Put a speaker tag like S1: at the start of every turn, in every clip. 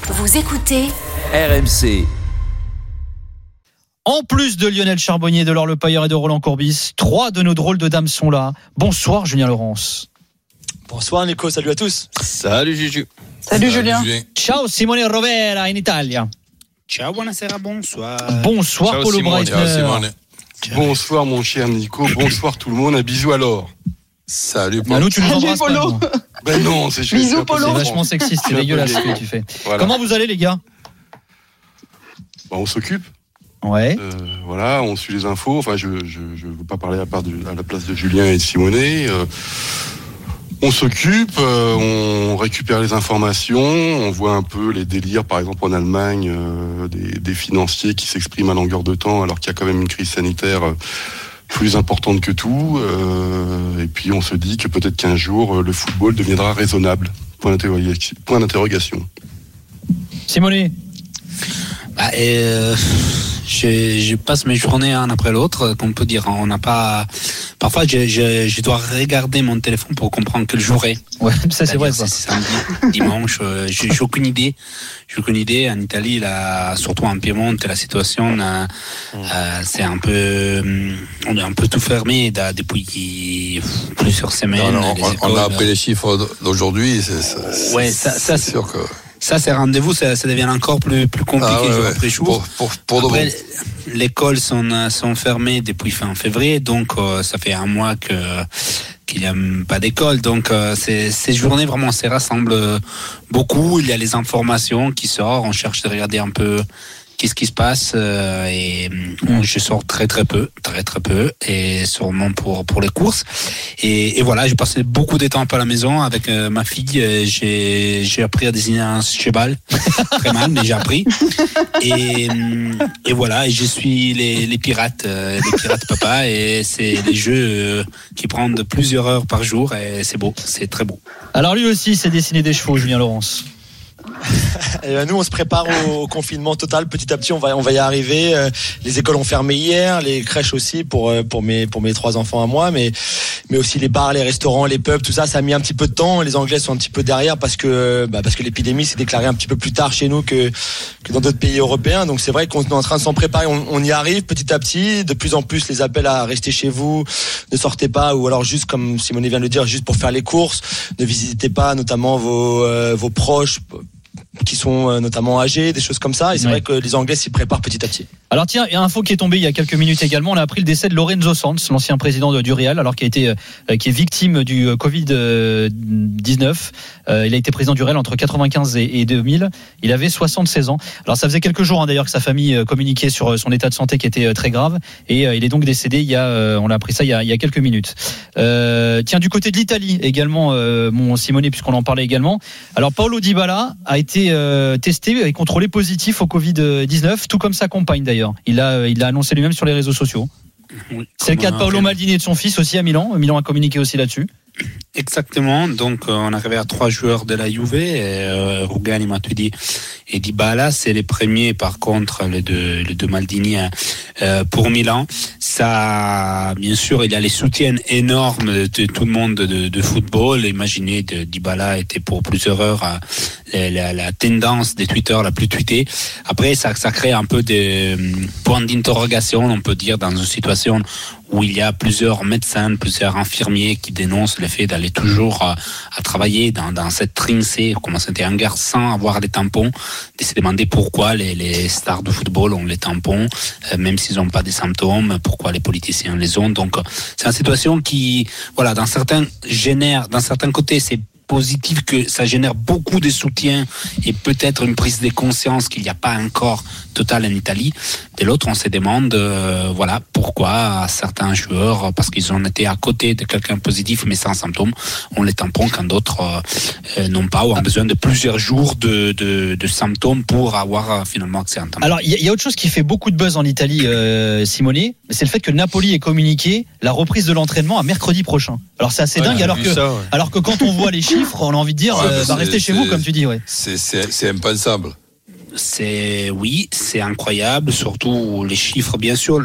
S1: Vous écoutez
S2: RMC.
S3: En plus de Lionel Charbonnier, de Laure Le Pailleur et de Roland Courbis, 3 de nos drôles de dames sont là. Bonsoir Julien Laurence.
S4: Bonsoir Nico, salut à tous.
S5: Salut Juju.
S6: Salut Julien.
S3: Ciao Simone Rovera in Italia.
S7: Ciao, buonasera, bonsoir.
S3: Bonsoir
S5: Ciao,
S3: Paulo
S5: Simone.
S3: Breitner.
S5: Ciao, Simone.
S8: Bonsoir mon cher Nico, bonsoir tout le monde, un bisou à Laure.
S5: Salut
S3: Ah, nous tu nous
S6: Salut,
S3: embrasses pas.
S6: Polo.
S3: nous.
S8: Ben non, c'est
S6: Bisous,
S8: c'est un peu
S6: Polo.
S3: C'est
S8: différent.
S3: vachement sexiste, c'est
S8: Je suis un peu
S3: dégueulasse ce
S8: vieillot.
S3: que tu fais.
S8: Voilà.
S3: Comment vous allez les gars?
S8: Bon, on s'occupe,
S3: Ouais.
S8: voilà, on suit les infos, enfin je veux pas parler à la place de Julien et de Simonet. On s'occupe, on récupère les informations, on voit un peu les délires, par exemple en Allemagne, des financiers qui s'expriment à longueur de temps alors qu'il y a quand même une crise sanitaire plus importante que tout. Et puis on se dit que peut-être qu'un jour le football deviendra raisonnable. Point d'interrogation.
S3: Simone.
S7: Je passe mes journées un après l'autre, qu'on peut dire. On n'a pas. Parfois, je dois regarder mon téléphone pour comprendre quel jour est.
S3: Ouais, ça c'est vrai ça.
S7: C'est samedi, dimanche. J'ai aucune idée. J'ai aucune idée. En Italie, là, surtout en Piémont, la situation, c'est un peu. On est un peu tout fermé depuis plusieurs semaines.
S5: Non, on a appris les chiffres d'aujourd'hui.
S7: Ouais,
S5: c'est sûr que.
S7: Ça, ces rendez-vous, ça devient encore plus compliqué jour après jour.
S5: Pour de
S7: Après,
S5: bon.
S7: les écoles sont fermées depuis fin février, donc ça fait un mois qu'il n'y a pas d'école. Donc ces journées vraiment se rassemblent beaucoup. Il y a les informations qui sortent. On cherche de regarder un peu qu'est-ce qui se passe et je sors très peu et sûrement pour les courses et voilà, j'ai passé beaucoup de temps à la maison avec ma fille. J'ai appris à désigner un cheval très mal, mais j'ai appris et voilà, et je suis les pirates papa, et c'est des jeux qui prennent plusieurs heures par jour et c'est beau, c'est très beau.
S3: Alors lui aussi s'est dessiné des chevaux, Julien Laurence.
S4: Nous, on se prépare au confinement total. Petit à petit, on va y arriver. Les écoles ont fermé hier, les crèches aussi pour mes 3 enfants à moi, mais aussi les bars, les restaurants, les pubs, tout ça, ça a mis un petit peu de temps. Les Anglais sont un petit peu derrière parce que l'épidémie s'est déclarée un petit peu plus tard chez nous que dans d'autres pays européens. Donc c'est vrai qu'on est en train de s'en préparer. On y arrive petit à petit. De plus en plus, les appels à rester chez vous, ne sortez pas, ou alors juste comme Simone vient de le dire, juste pour faire les courses. Ne visitez pas notamment vos proches qui sont notamment âgés, des choses comme ça, et c'est vrai que les Anglais s'y préparent petit à petit.
S3: Alors tiens, il y a une info qui est tombée il y a quelques minutes également. On a appris le décès de Lorenzo Sanz, l'ancien président du Real, alors qui est victime du Covid-19. Il a été président du Real entre 95 et 2000. Il avait 76 ans. Alors ça faisait quelques jours d'ailleurs que sa famille communiquait sur son état de santé qui était très grave, et il est donc décédé on a appris ça il y a quelques minutes. Tiens, du côté de l'Italie également, mon Simone, puisqu'on en parlait également. Alors Paulo Dybala a été testé et contrôlé positif au Covid-19, tout comme sa compagne d'ailleurs. Il l'a annoncé lui-même sur les réseaux sociaux.
S7: Oui,
S3: c'est le cas de Paolo Maldini et de son fils aussi à Milan. Milan a communiqué aussi là-dessus.
S7: Exactement, donc on est arrivé à 3 joueurs de la Juve, Rugani, Matuidi et Dybala. C'est les premiers, par contre, les deux Maldini pour Milan. Ça, bien sûr, il y a les soutiens énormes de tout le monde de football. Imaginez, Dybala était pour plusieurs heures la tendance des Twitter la plus tweetée. Après, ça crée un peu des points d'interrogation, on peut dire, dans une situation où il y a plusieurs médecins, plusieurs infirmiers qui dénoncent le fait d'aller toujours à travailler dans cette trincée, comme c'était un gars sans avoir des tampons, de se demander pourquoi les stars de football ont les tampons, même s'ils n'ont pas des symptômes, pourquoi les politiciens les ont. Donc c'est une situation qui, voilà, dans certains côtés, c'est positif, que ça génère beaucoup de soutien et peut-être une prise de conscience qu'il n'y a pas encore total en Italie. De l'autre, on se demande voilà, pourquoi certains joueurs, parce qu'ils ont été à côté de quelqu'un positif mais sans symptômes, on les tampons quand d'autres n'ont pas, ou ont besoin de plusieurs jours de symptômes pour avoir finalement accès à un tampon.
S3: Alors il y a autre chose qui fait beaucoup de buzz en Italie, Simone, c'est le fait que Napoli ait communiqué la reprise de l'entraînement à mercredi prochain. Alors c'est assez dingue, alors que quand on voit les chiffres, on a envie de dire restez chez vous, comme tu dis. Ouais.
S5: C'est impensable.
S7: C'est incroyable, surtout les chiffres, bien sûr.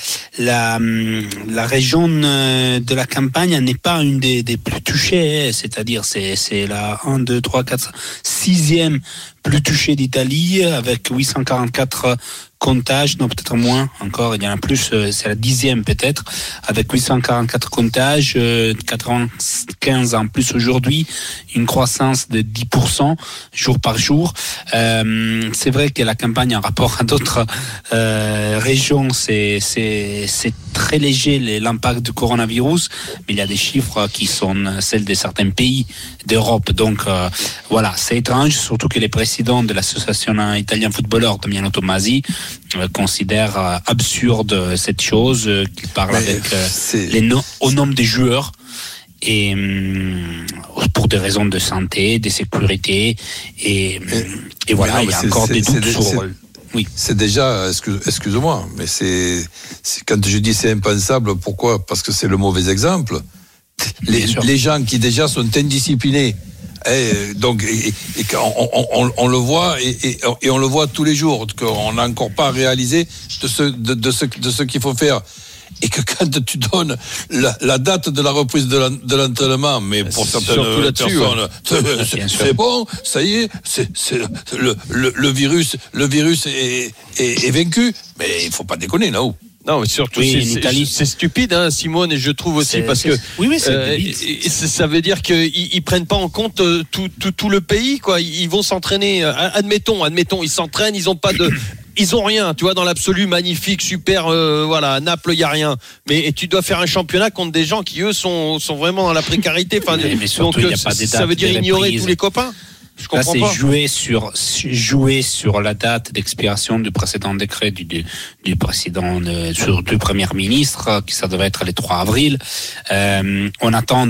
S7: La région de la Campagne n'est pas une des plus touchées, c'est-à-dire c'est la 1, 2, 3, 4, 6e plus touchée d'Italie, avec 844 comptages, non peut-être moins encore, il y en a plus, c'est la 10e peut-être, avec 844 comptages, 95 en plus aujourd'hui, une croissance de 10% jour par jour. C'est vrai que la campagne en rapport à d'autres régions, c'est très léger l'impact du coronavirus, mais il y a des chiffres qui sont celles de certains pays d'Europe. Donc voilà, c'est étrange, surtout que les présidents de l'association italienne footballeur, Damiano Tommasi, considère absurde cette chose, qu'il parle avec au nom des joueurs et pour des raisons de santé, de sécurité et voilà, il y a encore des doutes sur. Oui.
S5: C'est déjà, excuse-moi, mais c'est quand je dis c'est impensable, pourquoi ? Parce que c'est le mauvais exemple. Les gens qui déjà sont indisciplinés. Donc, on le voit et on le voit tous les jours qu'on n'a encore pas réalisé de ce qu'il faut faire. Et que quand tu donnes la date de la reprise de l'entraînement, mais pour certaines personnes, c'est bon, ça y est, le virus est vaincu. Mais il faut pas déconner là-haut.
S1: Non, mais surtout, c'est stupide, hein, Simone, et je trouve aussi parce que ça veut dire qu'ils prennent pas en compte tout le pays, quoi. Ils vont s'entraîner. Admettons, ils s'entraînent, ils ont rien, tu vois, dans l'absolu, magnifique, super, voilà, à Naples, il y a rien. Mais tu dois faire un championnat contre des gens qui eux sont vraiment dans la précarité. Enfin,
S7: mais surtout, donc
S1: ça veut dire ignorer tous les copains. Je comprends
S7: là,
S1: c'est
S7: jouer sur la date d'expiration du précédent décret du président du premier ministre, qui ça devait être le 3 avril. On attend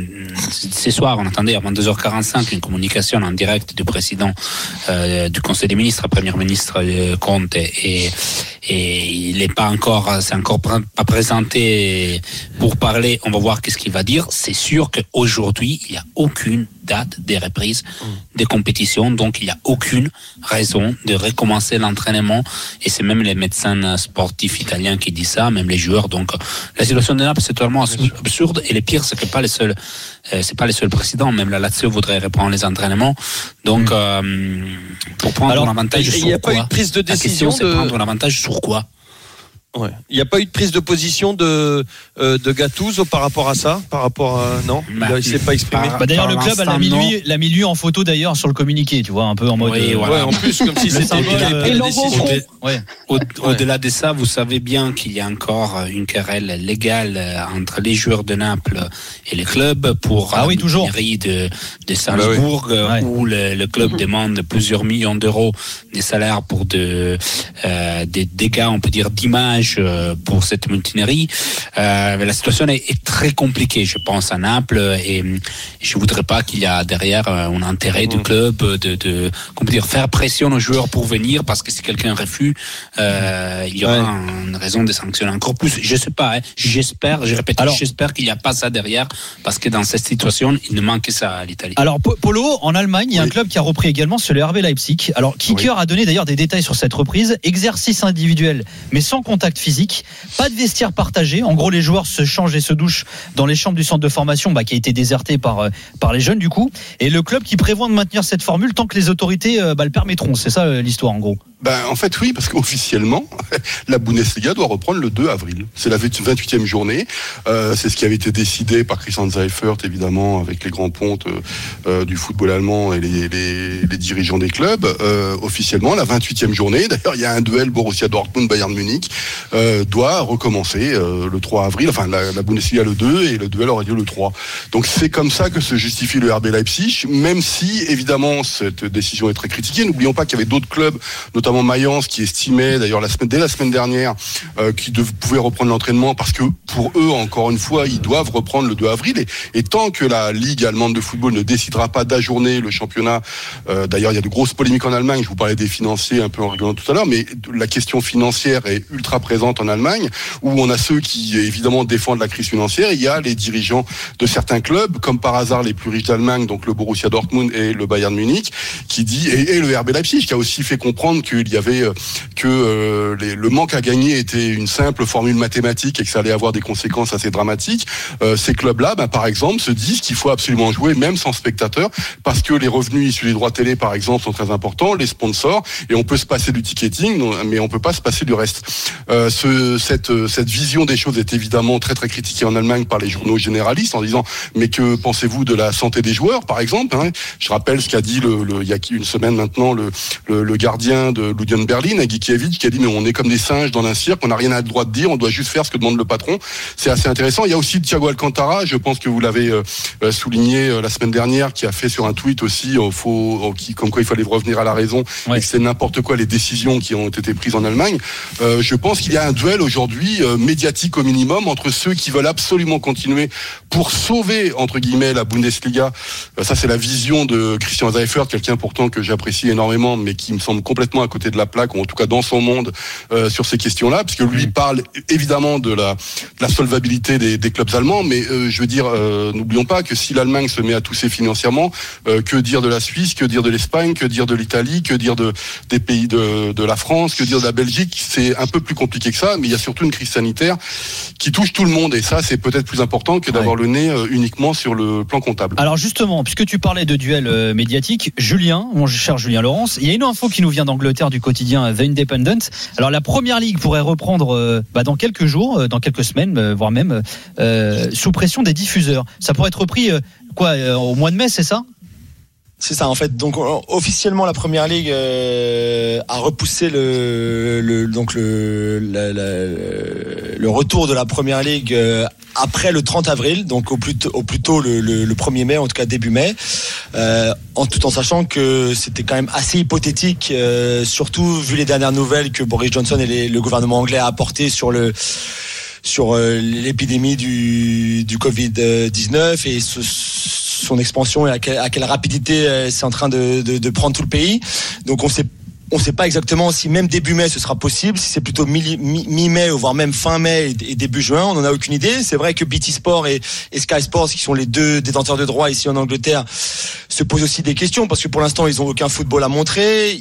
S7: ce soir, on attendait à 22h45 une communication en direct du président du Conseil des ministres, premier ministre Conte, et il n'est pas encore, c'est encore pas présenté pour parler. On va voir qu'est-ce qu'il va dire. C'est sûr qu'aujourd'hui, il n'y a aucune date de reprise des compétitions, donc il n'y a aucune raison de recommencer l'entraînement, et c'est même les médecins sportifs italiens qui disent ça, même les joueurs. Donc la situation de Naples, c'est totalement absurde, et le pire, c'est que c'est pas les seuls présidents, même la Lazio voudrait reprendre les entraînements. Donc pour prendre l'avantage sur quoi ? Il n'y a pas eu de prise de décision. La question, c'est prendre l'avantage sur quoi ?
S1: Ouais. Il n'y a pas eu de prise de position de Gattuso par rapport à ça, non, il s'est pas exprimé.
S3: D'ailleurs, le club l'a mis lui en photo d'ailleurs sur le communiqué, tu vois, un peu en mode.
S7: Oui, voilà.
S1: En plus, comme si c'était la décision.
S7: Au-delà de ça, vous savez bien qu'il y a encore une querelle légale entre les joueurs de Naples et le club pour la mairie de Salzbourg, où le club demande plusieurs millions d'euros des salaires pour des dégâts, on peut dire, d'image pour cette mutinerie. La situation est très compliquée, je pense, à Naples, et je voudrais pas qu'il y a derrière un intérêt du club de faire pression aux joueurs pour venir, parce que si quelqu'un refuse, il y aura une raison de sanctionner encore plus. Je sais pas, j'espère qu'il n'y a pas ça derrière, parce que dans cette situation, il ne manque que ça à l'Italie.
S3: Alors, Polo, en Allemagne, il y a un club qui a repris également, c'est le RB Leipzig. Alors, Kicker a donné d'ailleurs des détails sur cette reprise. Exercice individuel, mais sans contact physique, pas de vestiaire partagé. En gros, les joueurs se changent et se douchent dans les chambres du centre de formation, qui a été déserté par les jeunes du coup. Et le club qui prévoit de maintenir cette formule tant que les autorités le permettront. C'est ça l'histoire en gros.
S8: En fait, oui, parce qu'officiellement, la Bundesliga doit reprendre le 2 avril. C'est la 28e journée. C'est ce qui avait été décidé par Christian Seifert, évidemment, avec les grands pontes du football allemand et les dirigeants des clubs. Officiellement, la 28e journée, d'ailleurs, il y a un duel Borussia Dortmund-Bayern Munich, doit recommencer le 3 avril. Enfin, la Bundesliga le 2 et le duel aurait lieu le 3. Donc, c'est comme ça que se justifie le RB Leipzig, même si, évidemment, cette décision est très critiquée. N'oublions pas qu'il y avait d'autres clubs, notamment Mayence, qui estimait d'ailleurs dès la semaine dernière qu'ils pouvaient reprendre l'entraînement, parce que pour eux, encore une fois, ils doivent reprendre le 2 avril, et tant que la Ligue allemande de football ne décidera pas d'ajourner le championnat, d'ailleurs il y a de grosses polémiques en Allemagne, je vous parlais des financiers un peu en rigolant tout à l'heure, mais la question financière est ultra présente en Allemagne, où on a ceux qui évidemment défendent la crise financière, il y a les dirigeants de certains clubs, comme par hasard les plus riches d'Allemagne, donc le Borussia Dortmund et le Bayern Munich, qui dit, et le RB Leipzig, qui a aussi fait comprendre qu'il y avait que le manque à gagner était une simple formule mathématique et que ça allait avoir des conséquences assez dramatiques, ces clubs-là, par exemple, se disent qu'il faut absolument jouer même sans spectateurs, parce que les revenus issus des droits télé, par exemple, sont très importants, les sponsors, et on peut se passer du ticketing, mais on peut pas se passer du reste. Cette vision des choses est évidemment très très critiquée en Allemagne par les journaux généralistes en disant mais que pensez-vous de la santé des joueurs, par exemple, hein. Je rappelle ce qu'a dit il y a une semaine maintenant le gardien de l'Union Berlin, Gikiewicz, qui a dit mais on est comme des singes dans un cirque, on n'a rien à le droit de dire, on doit juste faire ce que demande le patron. C'est assez intéressant. Il y a aussi Thiago Alcantara, je pense que vous l'avez souligné la semaine dernière, qui a fait sur un tweet aussi comme quoi il fallait revenir à la raison, et que c'est n'importe quoi les décisions qui ont été prises en Allemagne. Je pense qu'il y a un duel aujourd'hui médiatique au minimum entre ceux qui veulent absolument continuer pour sauver entre guillemets la Bundesliga. Ça c'est la vision de Christian Seifert, quelqu'un pourtant que j'apprécie énormément, mais qui me semble complètement à côté de la plaque, ou en tout cas dans son monde sur ces questions-là, puisque lui parle évidemment de la solvabilité des clubs allemands, mais je veux dire, n'oublions pas que si l'Allemagne se met à tousser financièrement, que dire de la Suisse, que dire de l'Espagne, que dire de l'Italie, que dire des pays de la France, que dire de la Belgique. C'est un peu plus compliqué que ça, mais il y a surtout une crise sanitaire qui touche tout le monde, et ça c'est peut-être plus important que d'avoir le nez uniquement sur le plan comptable.
S3: Alors justement, puisque tu parlais de duel médiatique, Julien, mon cher Julien Laurence, il y a une info qui nous vient d'Angleterre du quotidien The Independent. Alors la Première Ligue pourrait reprendre dans quelques jours, dans quelques semaines, voire même sous pression des diffuseurs. Ça pourrait être repris au mois de mai, c'est ça ?
S4: C'est ça en fait. Donc officiellement la Première Ligue a repoussé le retour de la Première Ligue après le 30 avril, donc au plus tôt le 1er mai, en tout cas début mai, tout en sachant que c'était quand même assez hypothétique, surtout vu les dernières nouvelles que Boris Johnson et le gouvernement anglais a apportées sur l'épidémie du Covid-19 et son expansion et à quelle rapidité c'est en train de prendre tout le pays. Donc on sait pas exactement si même début mai ce sera possible, si c'est plutôt mi-mai ou voire même fin mai et début juin, on n'en a aucune idée. C'est vrai que BT Sport et Sky Sports, qui sont les deux détenteurs de droits ici en Angleterre, se posent aussi des questions parce que pour l'instant ils ont aucun football à montrer.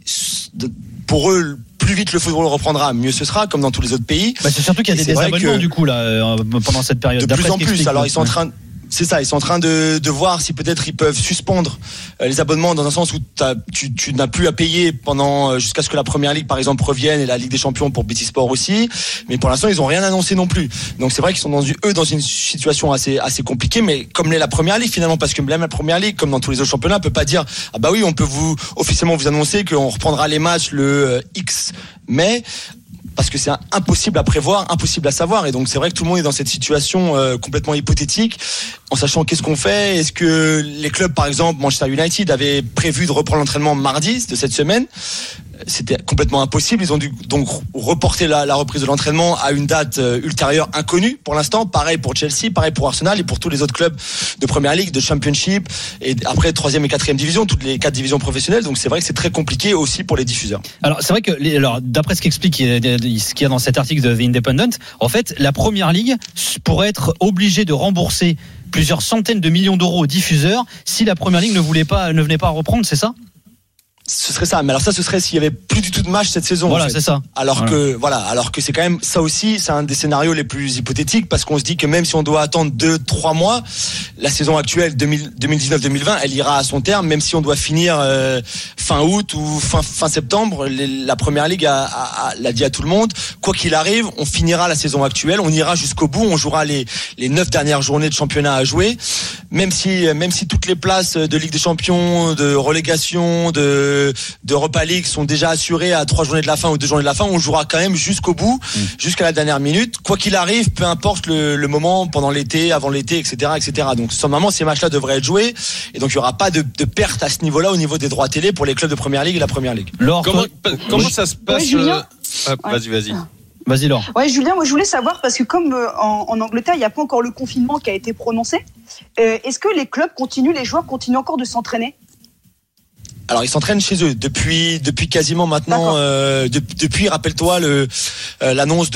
S4: Pour eux, plus vite le football reprendra, mieux ce sera, comme dans tous les autres pays.
S3: C'est surtout qu'il y a des désabonnements du coup là pendant cette période.
S4: De plus en plus. Alors ils sont en train C'est ça, ils sont en train de voir si peut-être ils peuvent suspendre les abonnements dans un sens où tu n'as plus à payer pendant jusqu'à ce que la Première Ligue par exemple revienne et la Ligue des Champions pour BT Sport aussi. Mais pour l'instant, ils ont rien annoncé non plus. Donc c'est vrai qu'ils sont dans une situation assez compliquée, mais comme l'est la Première Ligue finalement, parce que même la Première Ligue, comme dans tous les autres championnats, peut pas dire ah bah oui, on peut officiellement vous annoncer qu'on reprendra les matchs le X mai. Parce que c'est impossible à prévoir, impossible à savoir. Et donc c'est vrai que tout le monde est dans cette situation complètement hypothétique, en sachant qu'est-ce qu'on fait. Est-ce que les clubs, par exemple Manchester United, avaient prévu de reprendre l'entraînement mardi de cette semaine? C'était complètement impossible. Ils ont dû donc reporter la reprise de l'entraînement à une date ultérieure inconnue pour l'instant. Pareil pour Chelsea, pareil pour Arsenal et pour tous les autres clubs de Première Ligue, de Championship et après 3e et 4e division, toutes les 4 divisions professionnelles. Donc c'est vrai que c'est très compliqué aussi pour les diffuseurs.
S3: Alors c'est vrai que d'après ce qu'explique ce qu'il y a dans cet article de The Independent, en fait la Première Ligue pourrait être obligée de rembourser plusieurs centaines de millions d'euros aux diffuseurs si la Première Ligue ne venait pas à reprendre, c'est ça ?
S4: Ce serait ça, mais alors ça ce serait s'il y avait plus du tout de match cette saison.
S3: Voilà,
S4: en fait.
S3: C'est ça.
S4: Alors que c'est quand même ça aussi, c'est un des scénarios les plus hypothétiques parce qu'on se dit que même si on doit attendre 2-3 mois, la saison actuelle 2019-2020, elle ira à son terme, même si on doit finir fin août ou fin septembre. La Première Ligue l'a dit à tout le monde. Quoi qu'il arrive, on finira la saison actuelle, on ira jusqu'au bout, on jouera les 9 dernières journées de championnat à jouer, même si toutes les places de Ligue des Champions, de relégation, d'Europa League sont déjà assurés à 3 journées de la fin ou 2 journées de la fin, on jouera quand même jusqu'au bout, jusqu'à la dernière minute, quoi qu'il arrive, peu importe le moment, pendant l'été, avant l'été, etc. Donc normalement ces matchs-là devraient être joués et donc il n'y aura pas de perte à ce niveau-là au niveau des droits télé pour les clubs de Première Ligue et la Première Ligue.
S1: Comment ça se passe Vas-y.
S3: Vas-y Laure.
S2: Ouais, Julien, moi je voulais savoir parce que comme en Angleterre il n'y a pas encore le confinement qui a été prononcé, est-ce que les joueurs continuent encore de s'entraîner ?
S4: Alors ils s'entraînent chez eux depuis quasiment maintenant. Depuis, rappelle-toi l'annonce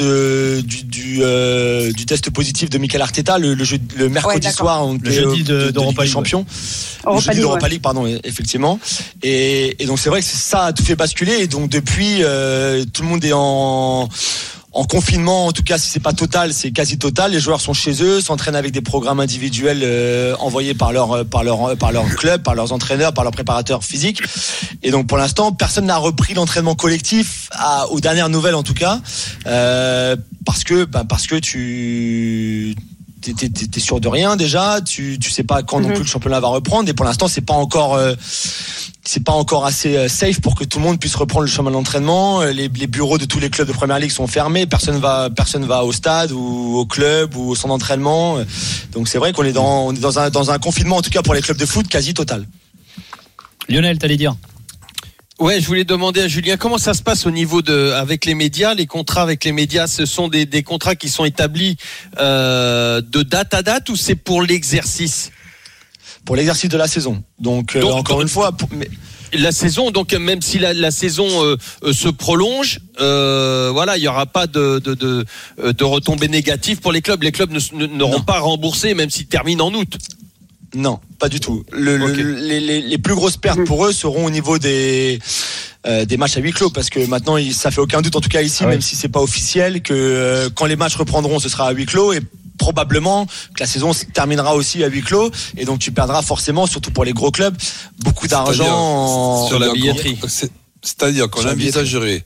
S4: du test positif de Mikel Arteta le mercredi soir,
S3: le jeudi d'Europa League
S4: champion. Le jeudi d'Europa League, pardon, effectivement. Et donc c'est vrai que ça a tout fait basculer. Et donc depuis, tout le monde est en confinement, en tout cas si c'est pas total, c'est quasi total. Les joueurs sont chez eux, s'entraînent avec des programmes individuels envoyés par leur club, par leurs entraîneurs, par leurs préparateurs physiques. Et donc pour l'instant, personne n'a repris l'entraînement collectif aux dernières nouvelles en tout cas, parce que t'es sûr de rien déjà, tu sais pas quand non plus le championnat va reprendre, et pour l'instant c'est pas encore assez safe pour que tout le monde puisse reprendre le chemin de l'entraînement. Les bureaux de tous les clubs de première ligue sont fermés, personne va au stade ou au club ou au centre d'entraînement. Donc c'est vrai qu'on est dans un confinement, en tout cas pour les clubs de foot, quasi total.
S3: Lionel, t'allais dire?
S1: Ouais, je voulais demander à Julien comment ça se passe au niveau avec les médias. Les contrats avec les médias, ce sont des contrats qui sont établis de date à date, ou c'est pour l'exercice?
S4: Pour l'exercice de la saison. Donc encore une fois,
S1: la saison, donc même si la saison se prolonge, il y aura pas de retombées négatives pour les clubs. Les clubs n'auront pas remboursé, même s'ils terminent en août.
S4: Non, pas du tout. Les plus grosses pertes pour eux seront au niveau des matchs à huis clos, parce que maintenant ça fait aucun doute, en tout cas ici, même si c'est pas officiel, que quand les matchs reprendront, ce sera à huis clos, et probablement que la saison se terminera aussi à huis clos, et donc tu perdras forcément, surtout pour les gros clubs, beaucoup d'argent
S1: sur la billetterie.
S5: C'est-à-dire qu'on envisagerait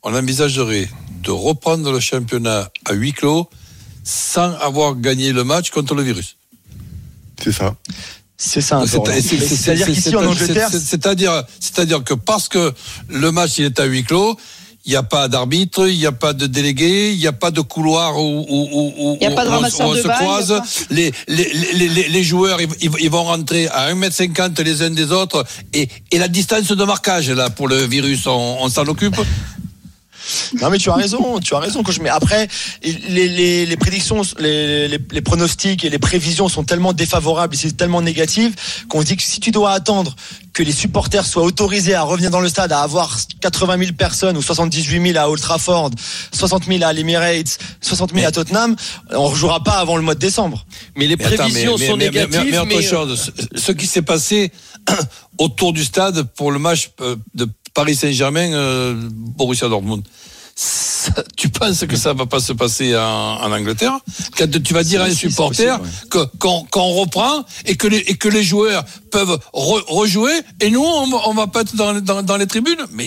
S5: de reprendre le championnat à huis clos sans avoir gagné le match contre le virus.
S8: C'est ça.
S4: C'est ça. C'est-à-dire qu'ici en Angleterre,
S5: c'est-à-dire que parce que le match il est à huis clos, il n'y a pas d'arbitre, il n'y a pas de délégué, il n'y a pas de couloir où
S2: on se
S5: croise. Les joueurs, ils vont rentrer à 1m50 les uns des autres, et la distance de marquage là pour le virus, on s'en occupe.
S4: Non mais tu as raison coach. Mais après les prédictions, les pronostics et les prévisions sont tellement défavorables et c'est tellement négatif qu'on se dit que si tu dois attendre que les supporters soient autorisés à revenir dans le stade, à avoir 80 000 personnes ou 78 000 à Old Trafford, 60 000 à l'Emirates, 60 000 à Tottenham, on ne rejouera pas avant le mois de décembre.
S1: Mais les prévisions sont négatives.
S5: Mais autre chose, ce qui s'est passé autour du stade pour le match de Paris Saint-Germain, Borussia Dortmund. Tu penses que ça va pas se passer en Angleterre? Quand tu vas dire à un supporter qu'on reprend et que les joueurs peuvent rejouer, et nous on va pas être dans les tribunes. Mais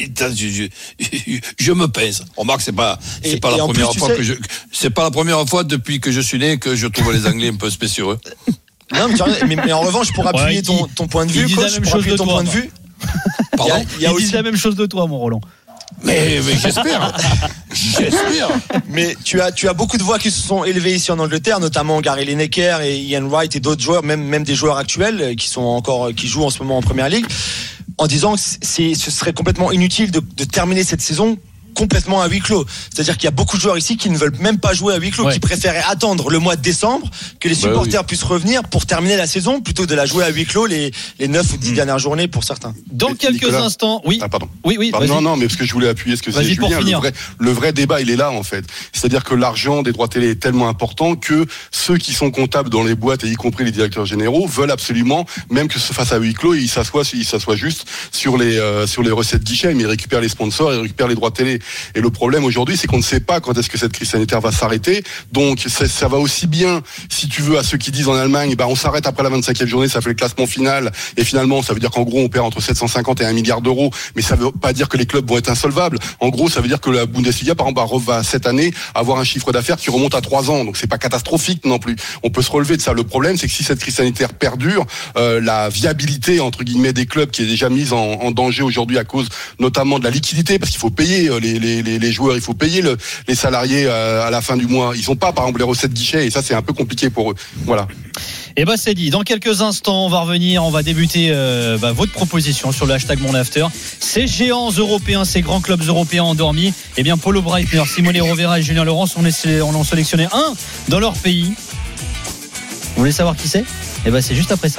S5: je me pince. Remarque, c'est pas la première fois c'est pas la première fois depuis que je suis né que je trouve les Anglais un peu spéciaux.
S4: Non, mais en revanche, pour appuyer ton point de vue, coach, pour appuyer ton point de vue.
S3: Pardon, il dit la même chose de toi, mon Roland.
S5: Mais j'espère.
S4: Mais tu as beaucoup de voix qui se sont élevées ici en Angleterre, notamment Gary Lineker et Ian Wright et d'autres joueurs, même des joueurs actuels qui jouent en ce moment en Première Ligue, en disant que ce serait complètement inutile de terminer cette saison complètement à huis clos. C'est-à-dire qu'il y a beaucoup de joueurs ici qui ne veulent même pas jouer à huis clos, qui préféraient attendre le mois de décembre que les supporters puissent revenir pour terminer la saison, plutôt que de la jouer à huis clos les 9 ou 10 dernières journées pour certains.
S3: Dans quelques instants, oui.
S8: Ah, pardon.
S3: Oui.
S8: Non, mais parce que je voulais appuyer ce que c'est Julien. Le vrai débat, il est là, en fait. C'est-à-dire que l'argent des droits télé est tellement important que ceux qui sont comptables dans les boîtes, et y compris les directeurs généraux, veulent absolument, même que ce fasse à huis clos, ils s'assoient juste sur les recettes guichet, mais ils récupèrent les sponsors, ils récupèrent les droits télé. Et le problème aujourd'hui, c'est qu'on ne sait pas quand est-ce que cette crise sanitaire va s'arrêter. Donc ça va aussi bien, si tu veux, à ceux qui disent en Allemagne, on s'arrête après la 25e journée, ça fait le classement final, et finalement ça veut dire qu'en gros on perd entre 750 et 1 milliard d'euros, mais ça veut pas dire que les clubs vont être insolvables. En gros, ça veut dire que la Bundesliga, par exemple, va cette année avoir un chiffre d'affaires qui remonte à 3 ans. Donc c'est pas catastrophique non plus. On peut se relever de ça. Le problème, c'est que si cette crise sanitaire perdure, la viabilité entre guillemets des clubs, qui est déjà mise en danger aujourd'hui à cause notamment de la liquidité, parce qu'il faut payer les joueurs, il faut payer les salariés à la fin du mois. Ils n'ont pas, par exemple, les recettes guichet, et ça, c'est un peu compliqué pour eux. Voilà.
S3: Et c'est dit. Dans quelques instants, on va revenir, on va débuter votre proposition sur le hashtag MonAfter. Ces géants européens, ces grands clubs européens endormis, Paulo Breitner, Simone Rovera et Julien Laurens, on en sélectionné un dans leur pays. Vous voulez savoir qui c'est? C'est juste après ça.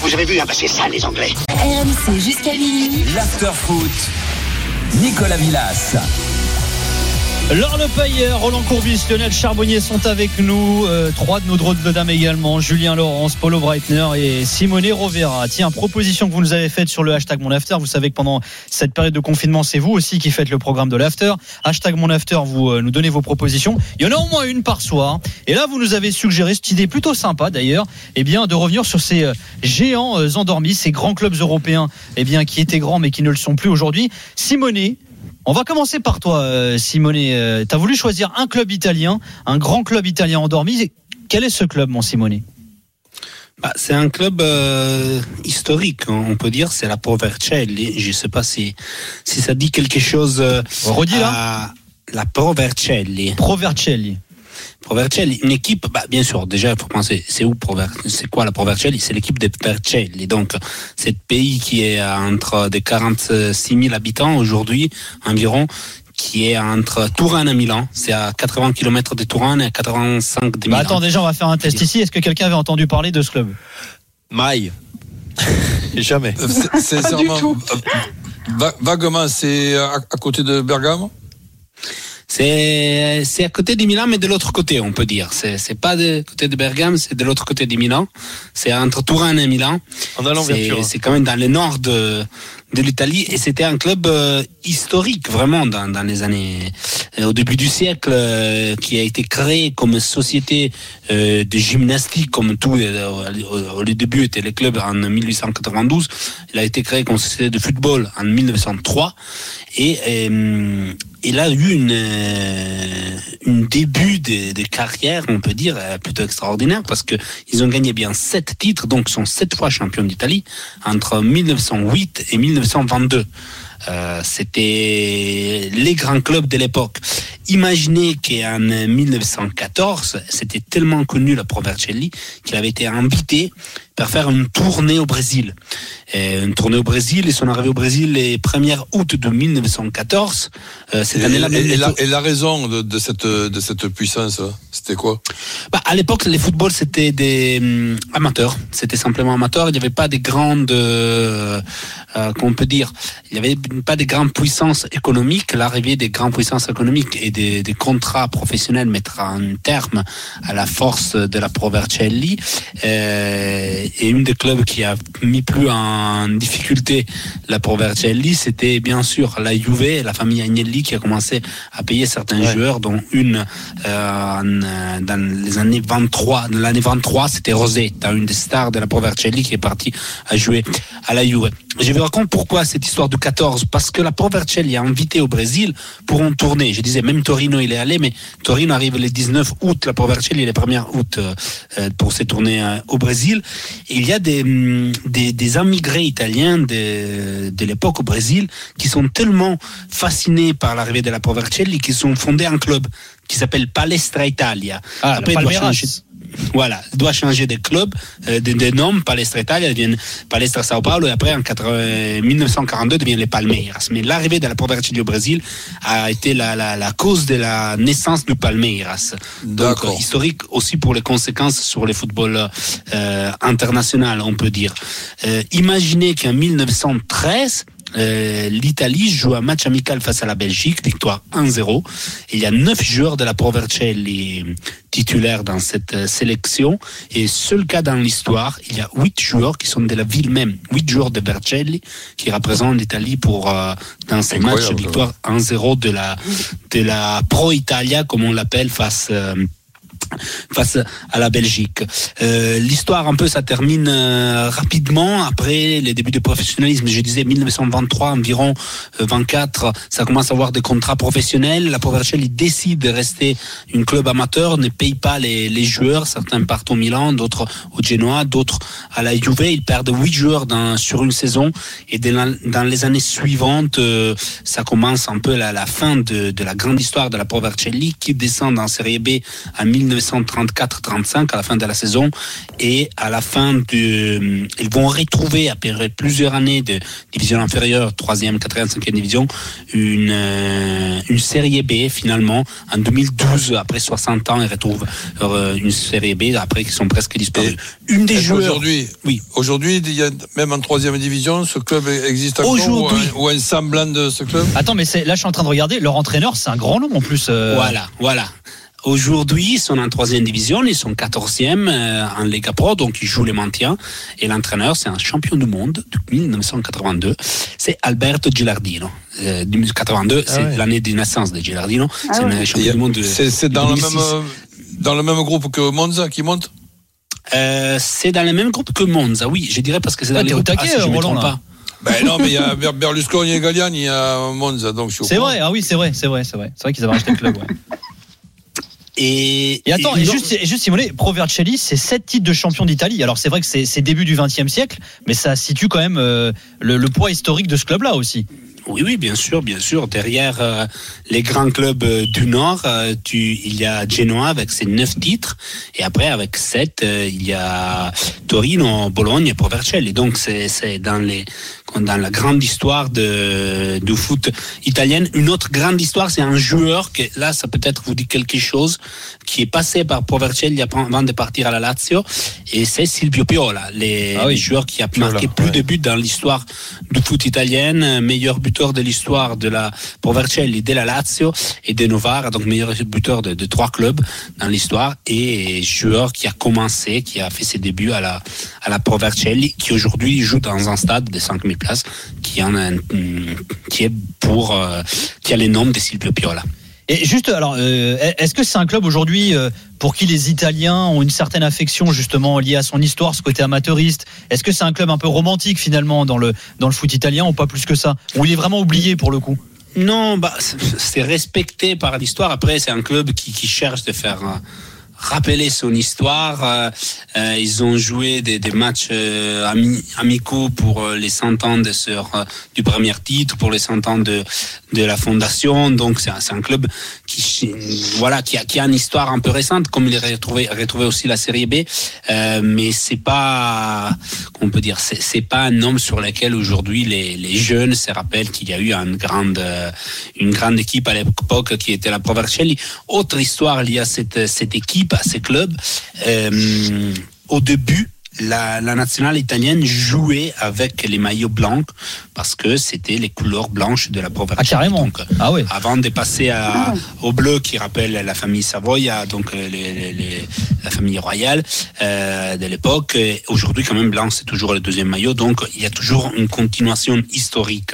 S6: vous avez vu, c'est ça les Anglais.
S9: RMC jusqu'à minuit.
S10: L'after-foot, Nicolas Villas.
S3: Laure Le Payer, Roland Courbis, Lionel Charbonnier sont avec nous. Trois de nos drôles de dames également. Julien Laurence, Paulo Breitner et Simone Rovera. Tiens, proposition que vous nous avez faite sur le hashtag Mon After. Vous savez que pendant cette période de confinement, c'est vous aussi qui faites le programme de l'After. Hashtag Mon After, vous nous donnez vos propositions. Il y en a au moins une par soir. Et là, vous nous avez suggéré cette idée plutôt sympa d'ailleurs, de revenir sur ces géants endormis, ces grands clubs européens, qui étaient grands mais qui ne le sont plus aujourd'hui. Simone, on va commencer par toi, Simone. Tu as voulu choisir un club italien, un grand club italien endormi. Quel est ce club, mon Simone ?
S7: C'est un club historique, on peut dire. C'est la Pro Vercelli. Je ne sais pas si ça dit quelque chose.
S3: Redis là.
S7: La Pro Vercelli.
S3: Pro Vercelli.
S7: Pro Vercelli, une équipe, bien sûr, déjà il faut penser, c'est quoi la Pro Vercelli ? C'est l'équipe des Vercelli, donc c'est le pays qui est entre des 46 000 habitants aujourd'hui environ, qui est entre Touraine et Milan. C'est à 80 km de Touraine et à 85 de Milan.
S3: Attends, déjà on va faire un test ici. Est-ce que quelqu'un avait entendu parler de ce club ?
S1: Maille. Jamais.
S5: C'est sûrement vaguement, c'est à côté de Bergame.
S7: C'est à côté de Milan, mais de l'autre côté, on peut dire. C'est pas de côté de Bergame, c'est de l'autre côté de Milan. C'est entre Touraine et Milan.
S1: En allant vers
S7: c'est quand même dans le nord de l'Italie, et c'était un club historique vraiment dans les années au début du siècle, qui a été créé comme société de gymnastique, comme tout au début étaient les clubs en 1892. Il a été créé comme société de football en 1903, et il a eu une début de carrière, on peut dire, plutôt extraordinaire, parce que ils ont gagné bien 7 titres, donc sont 7 fois champions d'Italie entre 1908 et 1922. C'était les grands clubs de l'époque. Imaginez qu'en 1914, c'était tellement connu la Pro Vercelli qu'il avait été invité pour faire une tournée au Brésil. Une tournée au Brésil, ils sont arrivés au Brésil les 1er août de 1914. Cette année-là.
S5: Et la raison de cette puissance, c'était quoi ?
S7: À l'époque, les footballs, c'était des amateurs. C'était simplement amateurs. Il n'y avait pas des grandes, qu'on peut dire, il n'y avait pas de grandes puissances économiques. L'arrivée des grandes puissances économiques et des contrats professionnels mettra un terme à la force de la Pro Vercelli. Et une des clubs qui a mis plus en difficulté la Pro Vercelli, c'était bien sûr la Juve, la famille Agnelli, qui a commencé à payer certains joueurs, dont une dans les années 23. Dans l'année 23, c'était Rosetta, une des stars de la Pro Vercelli, qui est partie à jouer à la Juve. Je vous raconte pourquoi cette histoire de 14, parce que la Pro Vercelli a invité au Brésil pour une tournée. Je disais, même Torino, il est allé, mais Torino arrive le 19 août, la Pro Vercelli, le 1er août, pour cette tournée au Brésil. Et il y a des immigrés italiens de l'époque au Brésil qui sont tellement fascinés par l'arrivée de la Pro Vercelli qu'ils ont fondé un club qui s'appelle Palestra Italia.
S3: Après,
S7: doit changer de club, de nom. Palestra Italia devient Palestra Sao Paulo, et après en 1942 devient les Palmeiras. Mais l'arrivée de la Pro Vercelli au Brésil a été la cause de la naissance du Palmeiras. Donc historique aussi pour les conséquences sur le football international, on peut dire. Imaginez qu'en 1913 l'Italie joue un match amical face à la Belgique, victoire 1-0. Il y a 9 joueurs de la Pro Vercelli titulaires dans cette sélection, et seul cas dans l'histoire, il y a 8 joueurs qui sont de la ville même, 8 joueurs de Vercelli qui représentent l'Italie pour dans ces matchs, victoire 1-0 de la Pro Italia, comme on l'appelle, face à la Belgique. L'histoire un peu, ça termine rapidement après les débuts de professionnalisme. Je disais 1923 environ 24, ça commence à avoir des contrats professionnels. La Pro Vercelli décide de rester une club amateur, ne paye pas les joueurs. Certains partent au Milan, d'autres au Genoa, d'autres à la Juve. Ils perdent 8 joueurs sur une saison, et dans les années suivantes, ça commence un peu la fin de la grande histoire de la Pro Vercelli, qui descend en Serie B en 1927 1934-35 à la fin de la saison, et à la fin ils vont retrouver après plusieurs années de division inférieure, 3e, 4e, 5e division, une série B finalement en 2012. Après 60 ans, ils retrouvent une série B après qu'ils sont presque disparus. Une des joueurs.
S5: Aujourd'hui, il y a même en 3e division, ce club existe encore, ou un semblant de ce club.
S3: Attends, mais là je suis en train de regarder, leur entraîneur, c'est un grand nom en plus.
S7: Voilà. Aujourd'hui, ils sont en 3e division, ils sont 14e en Lega Pro, donc ils jouent les maintiens. Et l'entraîneur, c'est un champion du monde de 1982, c'est Alberto Gilardino. 1982, c'est l'année de naissance de Gilardino. C'est un champion du monde.
S5: C'est dans le même groupe que Monza qui monte.
S7: C'est dans le même groupe que Monza, oui, je dirais, parce que c'est dans les groupes. Si je me trompe pas.
S5: Non, mais il y a Berlusconi et Galliani, il y a Monza, donc je suis
S3: c'est vrai, c'est vrai qu'ils avaient racheté le club. Et attends, juste Simone, Pro Vercelli, c'est 7 titres de champion d'Italie. Alors c'est vrai que c'est début du XXe siècle, mais ça situe quand même le poids historique de ce club-là aussi.
S7: Oui, bien sûr. Derrière les grands clubs du Nord, il y a Genoa avec ses 9 titres, et après avec 7, il y a Torino, Bologne et Pro Vercelli. Donc c'est dans la grande histoire du foot italien. Une autre grande histoire, c'est un joueur que là, ça peut-être vous dit quelque chose, qui est passé par Pro Vercelli avant de partir à la Lazio, et c'est Silvio Piola, les joueurs qui a marqué plus de buts dans l'histoire du foot italien, meilleur buteur de l'histoire de la Pro Vercelli, de la Lazio et de Novara, donc meilleur buteur de 3 clubs dans l'histoire, et joueur qui a fait ses débuts à la Pro Vercelli, qui aujourd'hui joue dans un stade de 5000 places, qui a les noms de Silvio Piola.
S3: Et juste, alors, est-ce que c'est un club aujourd'hui pour qui les Italiens ont une certaine affection justement liée à son histoire, ce côté amateuriste? Est-ce que c'est un club un peu romantique finalement dans le foot italien, ou pas plus que ça? Ou il est vraiment oublié pour le coup?
S7: Non, c'est respecté par l'histoire. Après, c'est un club qui cherche de faire rappeler son histoire. Ils ont joué des matchs amicaux pour les 100 ans du premier titre, pour les 100 ans de la fondation. Donc c'est un club qui a une histoire un peu récente, comme il a retrouvé aussi la série B. Mais c'est pas, on peut dire, c'est pas un nom sur lequel aujourd'hui les jeunes se rappellent qu'il y a eu une grande équipe à l'époque qui était la Pro Vercelli. Autre histoire liée à cette équipe, à ces clubs. Au début, la nationale italienne jouait avec les maillots blancs parce que c'était les couleurs blanches de la Pro Vercelli.
S3: Ah, carrément.
S7: Donc, avant de passer au bleu qui rappelle la famille Savoia, donc la famille royale de l'époque. Aujourd'hui, quand même, blanc, c'est toujours le deuxième maillot. Donc, il y a toujours une continuation historique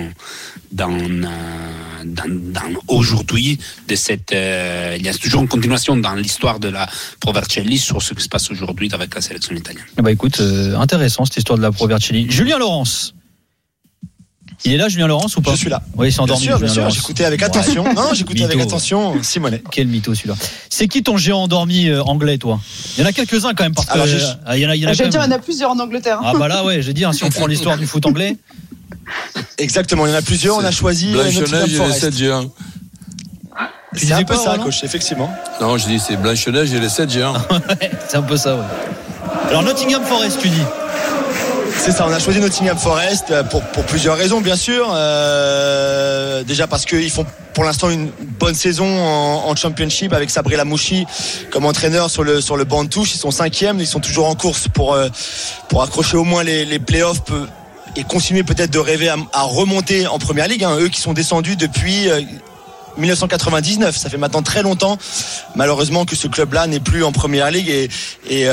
S7: aujourd'hui de il y a toujours une continuation dans l'histoire de la Pro Vercelli sur ce qui se passe aujourd'hui avec la sélection italienne.
S3: Écoute, intéressant cette histoire de la Pro Vercelli. Julien Laurence. Il est là, Julien Laurence, ou pas?
S4: Je suis là.
S3: Oui, il s'est endormi.
S4: Bien sûr, j'écoutais avec attention. J'écoutais avec attention Simone.
S3: Quel mytho celui-là. C'est qui ton géant endormi anglais, toi? Il y en a quelques-uns quand même.
S2: Il y en a plusieurs en Angleterre.
S3: Ah bah là, j'ai dit, si on prend l'histoire du foot anglais.
S4: Exactement, il y en a plusieurs. On a choisi
S5: Blanche-Neige et les 7 géants.
S4: C'est un peu ça, coach, effectivement.
S5: Non, je dis c'est Blanche-Neige et les 7 géants.
S3: C'est un peu ça, ouais. Alors Nottingham Forest, tu dis?
S4: C'est ça, on a choisi Nottingham Forest pour plusieurs raisons, bien sûr. Déjà parce qu'ils font pour l'instant une bonne saison en Championship avec Sabri Lamouchi comme entraîneur sur le banc de touche. Ils sont 5e, ils sont toujours en course pour accrocher au moins les playoffs et continuer peut-être de rêver à remonter en Première Ligue. Eux qui sont descendus depuis 1999, ça fait maintenant très longtemps malheureusement que ce club-là n'est plus en Première Ligue, et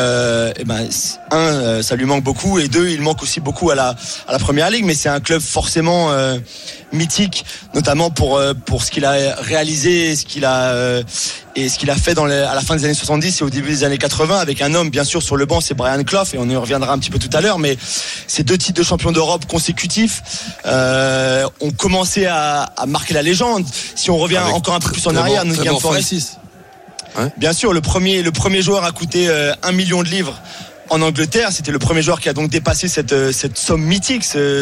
S4: ça lui manque beaucoup, et 2, il manque aussi beaucoup à la Première Ligue, mais c'est un club forcément mythique, notamment pour ce qu'il a réalisé, ce qu'il a fait à la fin des années 70 et au début des années 80, avec un homme bien sûr sur le banc, c'est Brian Clough, et on y reviendra un petit peu tout à l'heure, mais ces 2 titres de champion d'Europe consécutifs ont commencé à marquer la légende. Si on revient encore un peu plus en arrière, Nottingham Forest, bien sûr, le premier joueur a coûté 1 million de livres en Angleterre, c'était le premier joueur qui a donc dépassé cette somme mythique,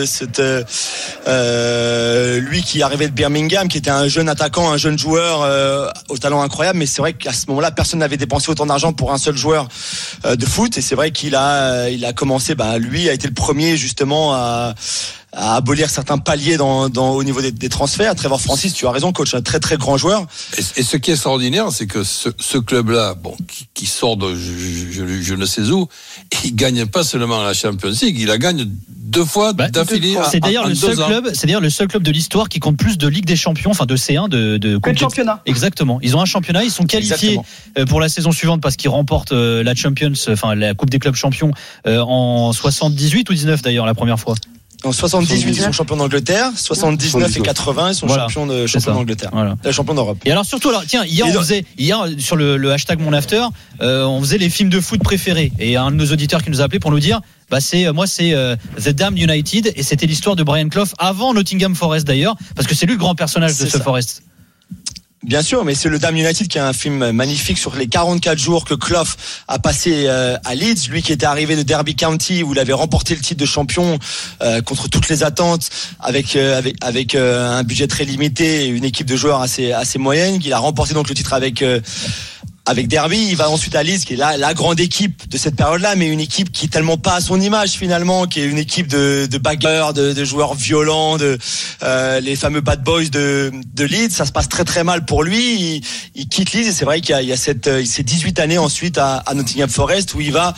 S4: lui qui arrivait de Birmingham, qui était un jeune attaquant, un jeune joueur au talent incroyable, mais c'est vrai qu'à ce moment-là, personne n'avait dépensé autant d'argent pour un seul joueur de foot, et c'est vrai qu'il a commencé, lui a été le premier justement à abolir certains paliers au niveau des transferts. Trevor Francis, tu as raison, coach, un très très grand joueur.
S5: Et ce qui est extraordinaire, c'est que ce club-là, qui sort de je ne sais où, il gagne pas seulement la Champions League, il la gagne 2 fois d'affilée.
S3: C'est d'ailleurs le seul club de l'histoire qui compte plus de Ligue des Champions, enfin de C1, de
S2: que de championnat.
S3: Exactement. Ils ont un championnat, ils sont qualifiés pour la saison suivante parce qu'ils remportent la Champions, enfin la Coupe des clubs champions en 78 ou 19 d'ailleurs la première fois.
S4: En 78, ils sont champions d'Angleterre. 79 et 80, ils sont champions d'Angleterre. Voilà. Champions d'Europe.
S3: Et alors surtout, hier, hier sur le hashtag MonAfter, on faisait les films de foot préférés. Et un de nos auditeurs qui nous a appelé pour nous dire, c'est The Damned United, et c'était l'histoire de Brian Clough avant Nottingham Forest d'ailleurs, parce que c'est lui le grand personnage de ce Forest.
S4: Bien sûr, mais c'est le Damned United qui est un film magnifique sur les 44 jours que Clough a passé à Leeds, lui qui était arrivé de Derby County où il avait remporté le titre de champion contre toutes les attentes avec un budget très limité et une équipe de joueurs assez moyenne. Il a remporté donc le titre avec Derby. Il va ensuite à Leeds, qui est la grande équipe de cette période-là, mais une équipe qui est tellement pas à son image finalement, qui est une équipe de bagarres, de joueurs violents, les fameux bad boys de Leeds. Ça se passe très très mal pour lui. Il quitte Leeds et c'est vrai qu'il y a ces 18 années ensuite à Nottingham Forest où il va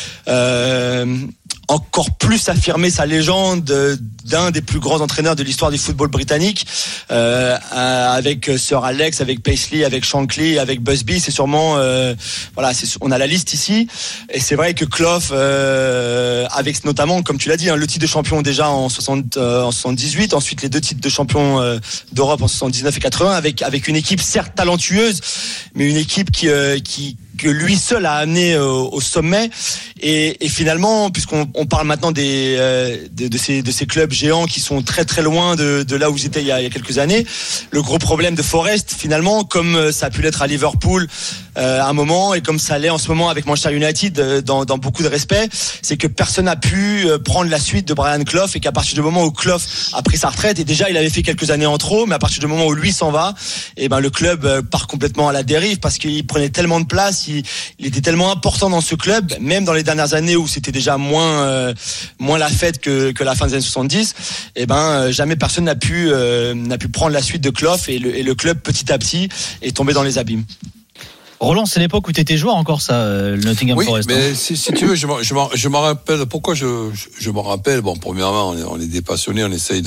S4: encore plus affirmer sa légende d'un des plus grands entraîneurs de l'histoire du football britannique, avec Sir Alex, avec Paisley, avec Shankly, avec Busby. C'est sûrement on a la liste ici, et c'est vrai que Clough, avec notamment, comme tu l'as dit, le titre de champion déjà en 78, ensuite les 2 titres de champion d'Europe en 79 et 80, avec une équipe certes talentueuse, mais une équipe que lui seul a amené au sommet, et finalement, puisqu'on parle maintenant de ces clubs géants qui sont très très loin de là où ils étaient il y a quelques années, le gros problème de Forest finalement, comme ça a pu l'être à Liverpool à un moment, et comme ça l'est en ce moment avec Manchester United dans beaucoup de respect, c'est que personne n'a pu prendre la suite de Brian Clough, et qu'à partir du moment où Clough a pris sa retraite, et déjà il avait fait quelques années en trop, mais à partir du moment où lui s'en va, et le club part complètement à la dérive, parce qu'il prenait tellement de place, il était tellement important dans ce club, même dans les dernières années où c'était déjà moins la fête que la fin des années 70, jamais personne n'a pu prendre la suite de Clough, et le club petit à petit est tombé dans les abîmes.
S3: Roland, c'est l'époque où tu étais joueur encore, le Nottingham Forest.
S5: Oui, mais si tu veux, je me rappelle. Pourquoi je me rappelle? Bon, premièrement, on est des passionnés, on essaye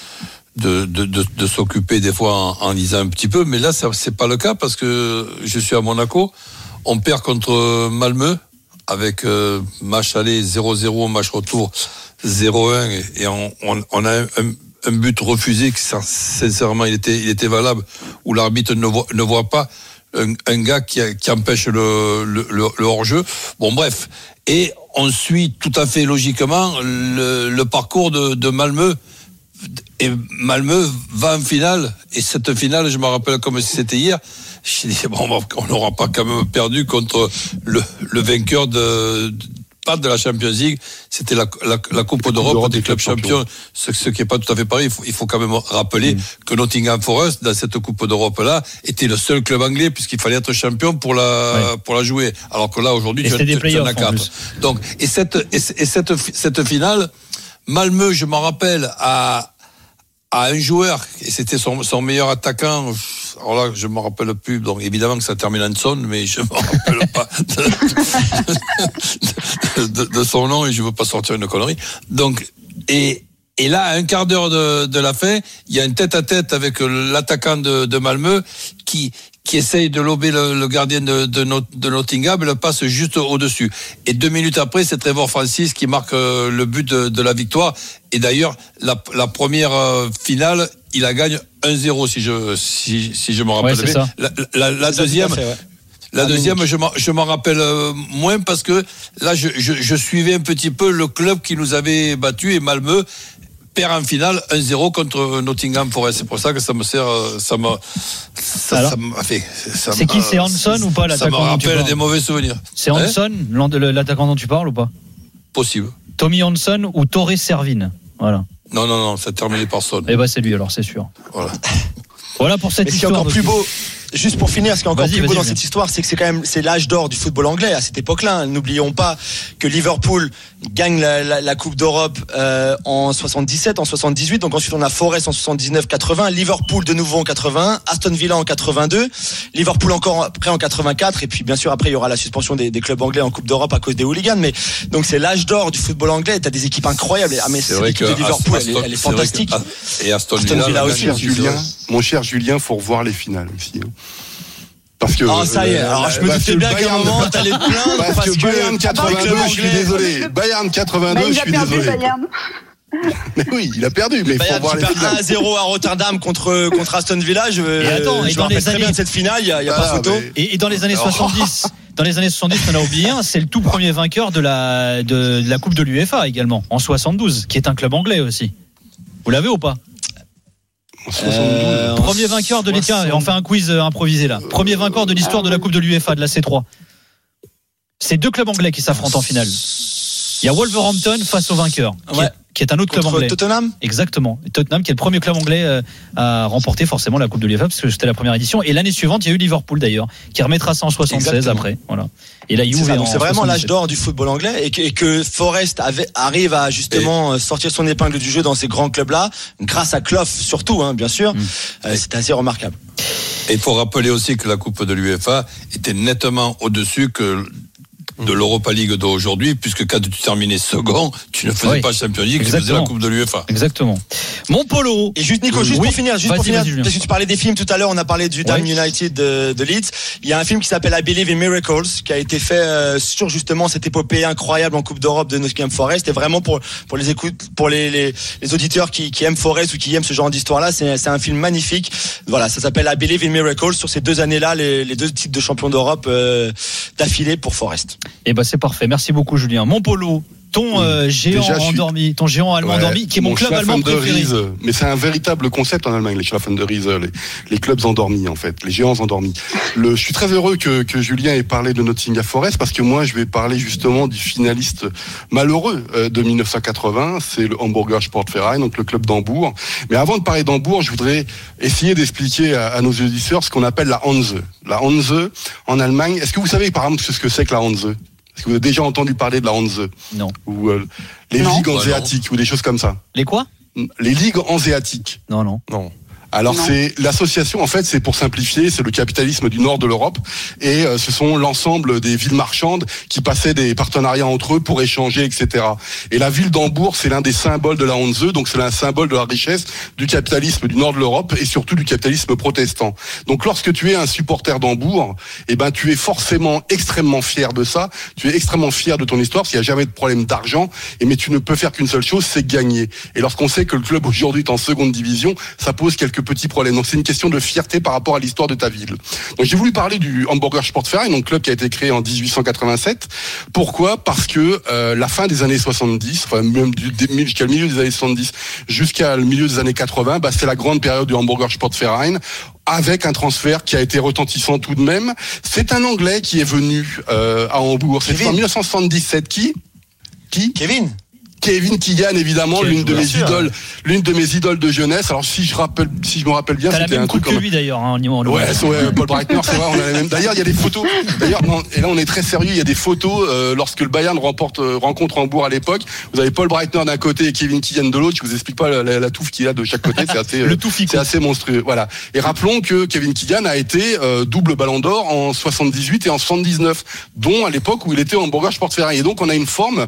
S5: de s'occuper des fois en lisant un petit peu, mais là, c'est pas le cas, parce que je suis à Monaco. On perd contre Malmö avec match aller 0-0, match retour 0-1, et on a un but refusé qui, sincèrement, il était valable, où l'arbitre ne voit pas un gars qui empêche le hors-jeu. Bon, bref. Et on suit tout à fait logiquement le parcours de Malmö. Et Malmö va en finale. Et cette finale, je me rappelle comme si c'était hier. Je dis, on n'aura pas quand même perdu contre le vainqueur pas de la Champions League, c'était la Coupe d'Europe des clubs champions, ce qui n'est pas tout à fait pareil. Il faut quand même rappeler que Nottingham Forest, dans cette Coupe d'Europe-là, était le seul club anglais, puisqu'il fallait être champion pour la jouer. Alors que là, aujourd'hui, tu en as 4. Donc, et cette finale, Malmö, je m'en rappelle, à un joueur, et c'était son meilleur attaquant. Alors là, je ne me rappelle plus. Donc évidemment que ça termine en son, mais je ne me rappelle pas de son nom, et je ne veux pas sortir une connerie. Donc, et là, à un quart d'heure de la fin, il y a un tête-à-tête avec l'attaquant de Malmö qui essaye de lober le gardien de Nottingham, et le passe juste au-dessus. Et 2 minutes après, c'est Trevor Francis qui marque le but de la victoire. Et d'ailleurs, la première finale, il la gagne 1-0, si je me rappelle bien. La deuxième... La deuxième, je m'en rappelle moins, parce que là, je suivais un petit peu le club qui nous avait battu, et Malmö perd en finale 1-0 contre Nottingham Forest. C'est pour ça que ça me sert, ça m'a fait.
S3: C'est qui, c'est Hanson ou pas, l'attaquant?
S5: Ça me rappelle des mauvais souvenirs.
S3: C'est Hanson, l'attaquant dont tu parles, ou pas?
S5: Possible.
S3: Tommy Hanson ou Torres Servine. Voilà.
S5: Non, ça a terminé par Son.
S3: Eh ben c'est lui alors, c'est sûr. Voilà pour cette histoire.
S4: Ce qui est encore plus beau. Juste pour finir, ce qui est encore plus beau dans
S3: bien.
S4: cette histoire, c'est que c'est l'âge d'or du football anglais à cette époque-là. N'oublions pas que Liverpool gagne la Coupe d'Europe en 77, en 78. Donc ensuite on a Forest en 79-80, Liverpool de nouveau en 81, Aston Villa en 82, Liverpool encore après en 84. Et puis bien sûr après il y aura la suspension des clubs anglais en Coupe d'Europe à cause des hooligans. Mais donc c'est l'âge d'or du football anglais. T'as des équipes incroyables. Mais
S5: c'est vrai
S4: l'équipe de Liverpool, elle est fantastique.
S5: Et Aston Villa
S4: aussi.
S8: Mon cher Julien, faut revoir les finales aussi. Parce que
S4: ça y est, alors je me doutais bien qu'à un moment t'allais te plaindre
S8: parce que Bayern 82, je suis désolé. Bayern 82, je suis désolé. Mais oui, il a perdu, mais il faut voir les finales.
S4: 1-0 à Rotterdam contre Aston Villa. Je me rappelle très bien de cette finale, il y a pas photo.
S3: Et dans les années 70, on a oublié c'est le tout premier vainqueur de la Coupe de l'UEFA également, en 72, qui est un club anglais aussi. Vous l'avez ou pas?
S8: 72.
S3: Premier vainqueur de l'histoire. On fait un quiz improvisé là. Premier vainqueur de l'histoire de la Coupe de l'UEFA, de la C3. C'est deux clubs anglais qui s'affrontent en finale. Il y a Wolverhampton face au vainqueur, qui est un autre club anglais.
S4: Tottenham.
S3: Exactement. Tottenham qui est le premier club anglais à remporter forcément la Coupe de l'UEFA parce que c'était la première édition. Et l'année suivante, il y a eu Liverpool d'ailleurs qui remettra ça en 76 après. Voilà. Et la Juve
S4: c'est vraiment l'âge d'or du football anglais et que Forest arrive à justement sortir son épingle du jeu dans ces grands clubs-là, grâce à Clough surtout, bien sûr. C'est assez remarquable.
S5: Et il faut rappeler aussi que la Coupe de l'UEFA était nettement au-dessus que de l'Europa League d'aujourd'hui, puisque quand tu terminais second, tu ne faisais pas Champions League, tu faisais la Coupe de l'UEFA.
S3: Exactement. Mon Polo.
S4: Et juste Nico, pour finir, parce que tu parlais des films tout à l'heure, on a parlé du Dam United de Leeds. Il y a un film qui s'appelle I Believe in Miracles, qui a été fait sur justement cette épopée incroyable en Coupe d'Europe de Nottingham Forest. Et vraiment pour les auditeurs qui aiment Forest ou qui aiment ce genre d'histoire-là, c'est un film magnifique. Voilà, ça s'appelle I Believe in Miracles sur ces 2 années-là, les 2 titres de champion d'Europe d'affilée pour Forest.
S3: Et c'est parfait. Merci beaucoup Julien. Mon Polo, ton géant endormi, ton géant allemand endormi, qui est mon club allemand préféré.
S8: Mais c'est un véritable concept en Allemagne, les Schlafenderise, les clubs endormis en fait, les géants endormis. Je suis très heureux que Julien ait parlé de Nottingham Forest parce que moi je vais parler justement du finaliste malheureux de 1980, c'est le Hamburger Sportverein, donc le club d'Hambourg. Mais avant de parler d'Hambourg, je voudrais essayer d'expliquer à nos auditeurs ce qu'on appelle la Hanse. La Hanse en Allemagne, est-ce que vous savez par exemple ce que c'est que la Hanse ? Est-ce que vous avez déjà entendu parler de la Hanse ?
S3: Non.
S8: Ou les ligues hanséatiques ou des choses comme ça ?
S3: Les quoi ?
S8: Les ligues hanséatiques.
S3: Non.
S8: Alors c'est l'association, en fait c'est pour simplifier, c'est le capitalisme du nord de l'Europe et ce sont l'ensemble des villes marchandes qui passaient des partenariats entre eux pour échanger, etc. Et la ville d'Hambourg c'est l'un des symboles de la Hanse, donc c'est un symbole de la richesse du capitalisme du nord de l'Europe et surtout du capitalisme protestant. Donc lorsque tu es un supporter d'Hambourg, tu es forcément extrêmement fier de ça, tu es extrêmement fier de ton histoire, parce qu'il n'y a jamais de problème d'argent, mais tu ne peux faire qu'une seule chose, c'est gagner. Et lorsqu'on sait que le club aujourd'hui est en seconde division, ça pose quelques petits problèmes. Donc c'est une question de fierté par rapport à l'histoire de ta ville. Donc j'ai voulu parler du Hamburger Sportverein, donc club qui a été créé en 1887. Pourquoi ? Parce que la fin des années 70, même jusqu'à le milieu des années 70, jusqu'à le milieu des années 80, c'est la grande période du Hamburger Sportverein, avec un transfert qui a été retentissant tout de même. C'est un Anglais qui est venu à Hambourg. C'est en 1977. Qui ? Kevin Keegan, évidemment, l'une de mes idoles de jeunesse. Alors si je me rappelle bien,
S3: c'était un truc comme lui d'ailleurs,
S8: Paul Breitner, c'est vrai, on a la même. D'ailleurs, il y a des photos. Et là on est très sérieux, il y a des photos lorsque le Bayern rencontre Hambourg à l'époque. Vous avez Paul Breitner d'un côté et Kevin Keegan de l'autre. Je vous explique pas la touffe qu'il a de chaque côté, c'est assez monstrueux. Voilà. Et rappelons que Kevin Keegan a été double Ballon d'Or en 78 et en 79, dont à l'époque où il était au Hamburger Sportverein. Et donc on a une forme